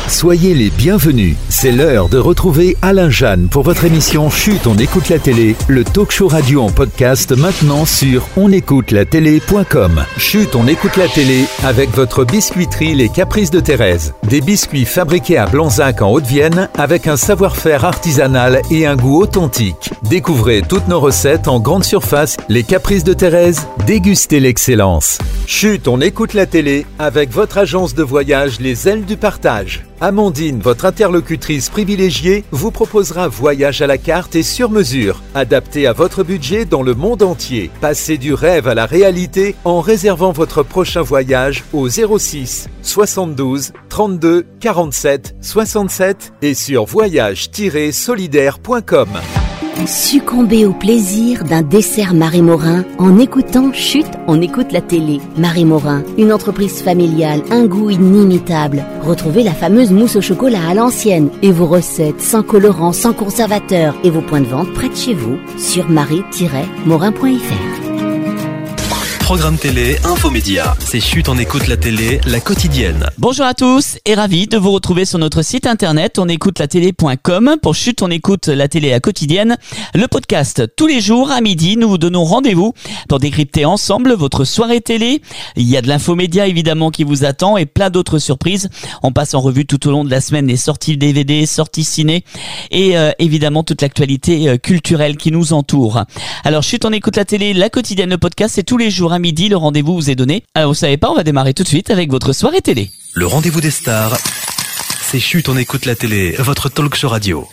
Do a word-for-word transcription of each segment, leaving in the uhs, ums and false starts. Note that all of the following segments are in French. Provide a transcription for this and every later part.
Soyez les bienvenus. C'est l'heure de retrouver Alain Jeanne pour votre émission Chut, on écoute la télé, le talk show radio en podcast maintenant sur on écoute la télé point com. Chut, on écoute la télé avec votre biscuiterie Les Caprices de Thérèse. Des biscuits fabriqués à Blanzac en Haute-Vienne avec un savoir-faire artisanal et un goût authentique. Découvrez toutes nos recettes en grande surface. Les Caprices de Thérèse, dégustez l'excellence. Chut, on écoute la télé avec votre agence de voyage Les Ailes du Partage. Amandine, votre interlocutrice privilégiée, vous proposera voyage à la carte et sur mesure, adapté à votre budget dans le monde entier. Passez du rêve à la réalité en réservant votre prochain voyage au zéro six soixante-douze trente-deux quarante-sept soixante-sept et sur voyage tiret solidaire point com. Succombez au plaisir d'un dessert Marie Morin en écoutant Chut, on écoute la télé. Marie Morin, une entreprise familiale, un goût inimitable. Retrouvez la fameuse mousse au chocolat à l'ancienne et vos recettes sans colorant, sans conservateur et vos points de vente près de chez vous sur marie tiret morin point f r. Programme télé, infomédia. C'est Chut, on écoute la télé, la quotidienne. Bonjour à tous et ravi de vous retrouver sur notre site internet on écoute la télé point com pour Chut, on écoute la télé, la quotidienne. Le podcast tous les jours à midi, nous vous donnons rendez-vous pour décrypter ensemble votre soirée télé. Il y a de l'infomédia évidemment qui vous attend et plein d'autres surprises. On passe en revue tout au long de la semaine les sorties D V D, sorties ciné et euh, évidemment toute l'actualité euh, culturelle qui nous entoure. Alors Chut, on écoute la télé, la quotidienne, le podcast, c'est tous les jours à midi, le rendez-vous vous est donné. Alors vous savez pas, on va démarrer tout de suite avec votre soirée télé. Le rendez-vous des stars, c'est Chut, on écoute la télé, votre talk show radio.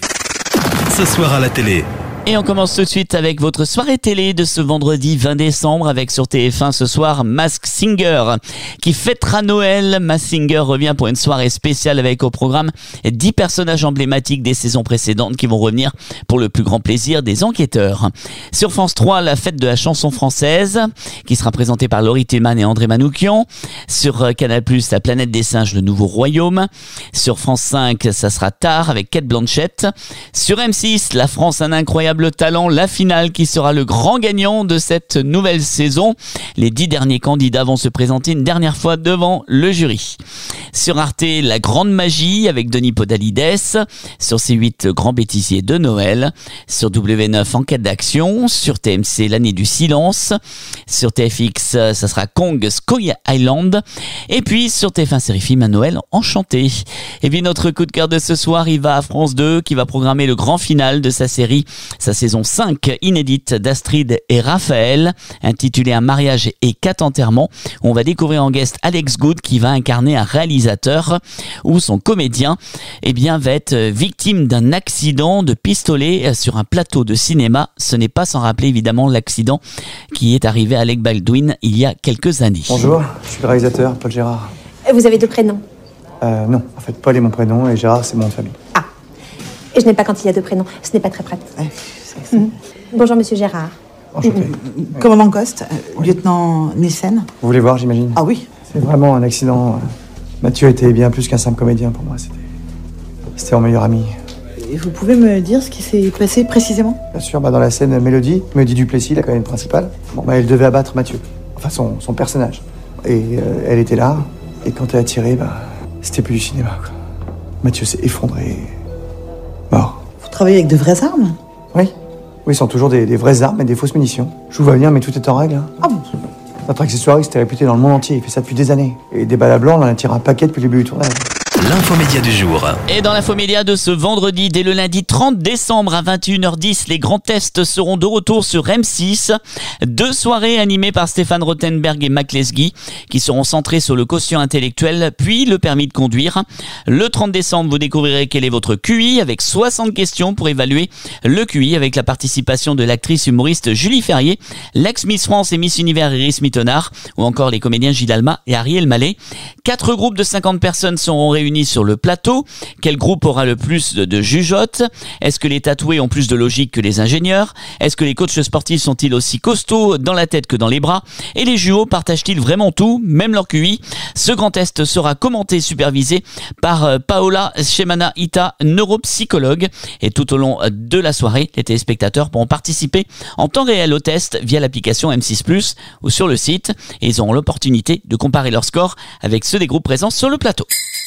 Ce soir à la télé. Et on commence tout de suite avec votre soirée télé de ce vendredi vingt décembre avec sur T F un ce soir Masked Singer qui fêtera Noël. Masked Singer revient pour une soirée spéciale avec au programme dix personnages emblématiques des saisons précédentes qui vont revenir pour le plus grand plaisir des enquêteurs. Sur France trois, la fête de la chanson française qui sera présentée par Laurie Tillman et André Manoukian. Sur Canal plus, la planète des singes, le nouveau royaume. Sur France cinq, ça sera Tard avec Cate Blanchett. Sur M six, la France, un incroyable le talent, la finale qui sera le grand gagnant de cette nouvelle saison. Les dix derniers candidats vont se présenter une dernière fois devant le jury. Sur Arte, la grande magie avec Denis Podalides. Sur C huit, le grand bêtisier de Noël. Sur W neuf, enquête d'action. Sur T M C, l'année du silence. Sur T F X, ça sera Kong Skull Island. Et puis sur T F un série film, un Noël enchanté. Et puis notre coup de cœur de ce soir, il va à France deux qui va programmer le grand final de sa série, sa saison cinq inédite d'Astrid et Raphaël, intitulée Un mariage et quatre enterrements. On va découvrir en guest Alex Good qui va incarner un réalisateur où son comédien eh bien, va être victime d'un accident de pistolet sur un plateau de cinéma. Ce n'est pas sans rappeler évidemment l'accident qui est arrivé à Alec Baldwin il y a quelques années. Bonjour, je suis le réalisateur, Paul Gérard. Vous avez deux prénoms? Euh, non, en fait, Paul est mon prénom et Gérard, c'est mon nom de famille. Ah, et je n'ai pas quand il y a deux prénoms, ce n'est pas très pratique. Ouais, c'est, c'est... Mmh. Bonjour, monsieur Gérard. Enchanté. Mmh. Commandant Coste, euh, lieutenant Nielsen. Vous voulez voir, j'imagine? Ah oui. C'est vraiment un accident. Mathieu était bien plus qu'un simple comédien pour moi, c'était... C'était mon meilleur ami. Et vous pouvez me dire ce qui s'est passé précisément? Bien sûr, bah dans la scène Mélodie, Mélodie Duplessis, la comédienne principale, bon, bah, elle devait abattre Mathieu, enfin son, son personnage. Et euh, elle était là, et quand elle a tiré, bah, c'était plus du cinéma, quoi. Mathieu s'est effondré, mort. Vous travaillez avec de vraies armes? Oui, oui, ce sont toujours des, des vraies armes et des fausses munitions. Je vous vois venir, mais tout est en règle. Hein. Ah bon? Notre accessoiriste était réputé dans le monde entier, il fait ça depuis des années. Et des balles à blanc, on en a tiré un paquet depuis le début du tournage. L'infomédia du jour. Et dans l'infomédia de ce vendredi, dès le lundi trente décembre à vingt et une heures dix, les grands tests seront de retour sur M six. Deux soirées animées par Stéphane Rothenberg et Mac Lesguy qui seront centrées sur le quotient intellectuel puis le permis de conduire. Le trente décembre, vous découvrirez quel est votre Q I avec soixante questions pour évaluer le Q I avec la participation de l'actrice humoriste Julie Ferrier, l'ex-Miss France et Miss Univers Iris Mittenard ou encore les comédiens Gilles Alma et Ariel Mallet. Quatre groupes de cinquante personnes seront réunis sur le plateau. Quel groupe aura le plus de, de jugeotes? Est-ce que les tatoués ont plus de logique que les ingénieurs? Est-ce que les coachs sportifs sont-ils aussi costauds dans la tête que dans les bras? Et les jumeaux partagent-ils vraiment tout, même leur Q I? Ce grand test sera commenté et supervisé par euh, Paola Shemana Ita, neuropsychologue. Et tout au long de la soirée, les téléspectateurs pourront participer en temps réel au test via l'application M six plus ou sur le site. Et ils auront l'opportunité de comparer leurs scores avec ceux des groupes présents sur le plateau.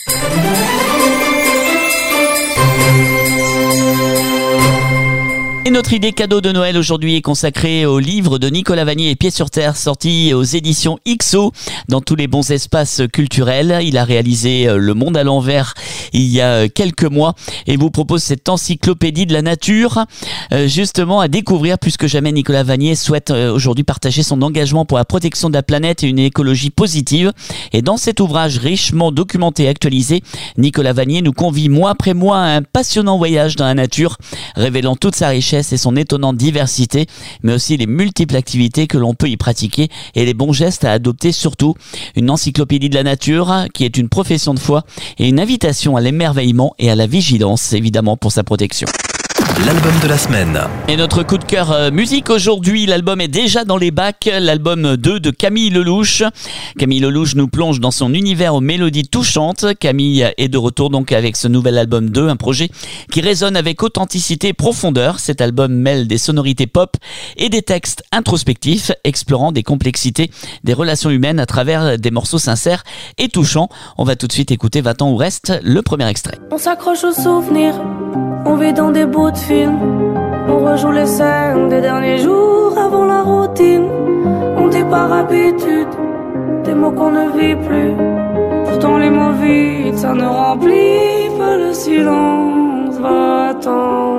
Et notre idée cadeau de Noël aujourd'hui est consacrée au livre de Nicolas Vanier et Pieds sur Terre, sorti aux éditions X O dans tous les bons espaces culturels. Il a réalisé Le Monde à l'envers il y a quelques mois et vous propose cette encyclopédie de la nature, justement à découvrir. Plus que jamais, Nicolas Vanier souhaite aujourd'hui partager son engagement pour la protection de la planète et une écologie positive. Et dans cet ouvrage richement documenté et actualisé, Nicolas Vanier nous convie mois après mois à un passionnant voyage dans la nature, révélant toute sa richesse et son étonnante diversité, mais aussi les multiples activités que l'on peut y pratiquer et les bons gestes à adopter surtout. Une encyclopédie de la nature qui est une profession de foi et une invitation à l'émerveillement et à la vigilance, évidemment, pour sa protection. L'album de la semaine. Et notre coup de cœur euh, musique aujourd'hui, l'album est déjà dans les bacs, l'album deux de Camille Lelouch. Camille Lelouch nous plonge dans son univers aux mélodies touchantes. Camille est de retour donc avec ce nouvel album deux, un projet qui résonne avec authenticité et profondeur. Cet album mêle des sonorités pop et des textes introspectifs, explorant des complexités des relations humaines à travers des morceaux sincères et touchants. On va tout de suite écouter Va-t'en ou reste, le premier extrait. On s'accroche aux souvenirs, on vit dans des bouts de film, on rejoue les scènes des derniers jours avant la routine. On dit par habitude des mots qu'on ne vit plus, pourtant les mots vides ça ne remplit pas le silence. Va-t'en,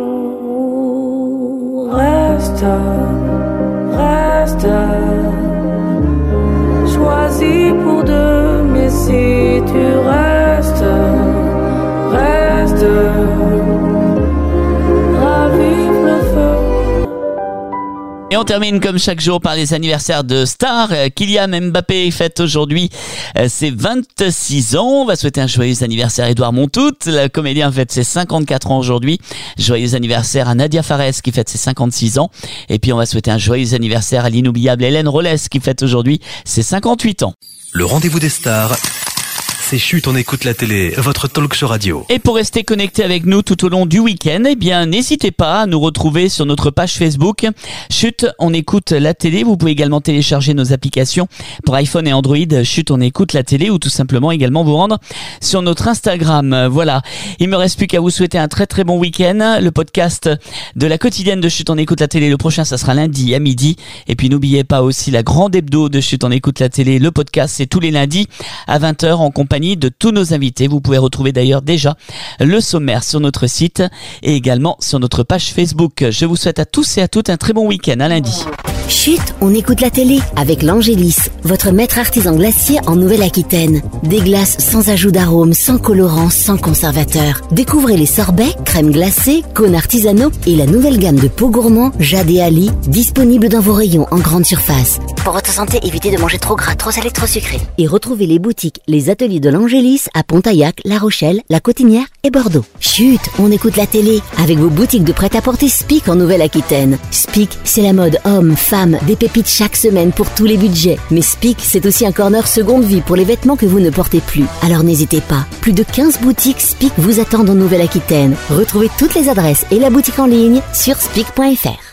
reste, reste, choisis pour deux, mais si tu restes, reste, ravive le feu. Et on termine comme chaque jour par les anniversaires de stars. Kylian Mbappé fête aujourd'hui ses vingt-six ans. On va souhaiter un joyeux anniversaire à Édouard Montout. Le comédien fête ses cinquante-quatre ans aujourd'hui. Joyeux anniversaire à Nadia Fares qui fête ses cinquante-six ans. Et puis on va souhaiter un joyeux anniversaire à l'inoubliable Hélène Rollès qui fête aujourd'hui ses cinquante-huit ans. Le rendez-vous des stars. C'est Chut, on écoute la télé, votre talk show radio. Et pour rester connecté avec nous tout au long du week-end, eh bien, n'hésitez pas à nous retrouver sur notre page Facebook. Chut, on écoute la télé. Vous pouvez également télécharger nos applications pour iPhone et Android. Chut, on écoute la télé, ou tout simplement également vous rendre sur notre Instagram. Voilà. Il me reste plus qu'à vous souhaiter un très très bon week-end. Le podcast de la quotidienne de Chut, on écoute la télé. Le prochain, ça sera lundi à midi. Et puis n'oubliez pas aussi la grande hebdo de Chut, on écoute la télé. Le podcast, c'est tous les lundis à vingt heures en compagnie de tous nos invités. Vous pouvez retrouver d'ailleurs déjà le sommaire sur notre site et également sur notre page Facebook. Je vous souhaite à tous et à toutes un très bon week-end. À lundi. Chut, on écoute la télé avec l'Angélis, votre maître artisan glacier en Nouvelle-Aquitaine. Des glaces sans ajout d'arôme, sans colorant, sans conservateur. Découvrez les sorbets, crèmes glacées, cônes artisanaux et la nouvelle gamme de pots gourmands Jade et Ali, disponible dans vos rayons en grande surface. Pour votre santé, évitez de manger trop gras, trop salé, trop sucré. Et retrouvez les boutiques, les ateliers de l'Angélis à Pontaillac, La Rochelle, La Cotinière et Bordeaux. Chut, on écoute la télé avec vos boutiques de prêt-à-porter Spic en Nouvelle-Aquitaine. Spic, c'est la mode homme, femme, des pépites chaque semaine pour tous les budgets. Mais Spic, c'est aussi un corner seconde vie pour les vêtements que vous ne portez plus. Alors n'hésitez pas, plus de quinze boutiques Spic vous attendent en Nouvelle-Aquitaine. Retrouvez toutes les adresses et la boutique en ligne sur spic point f r.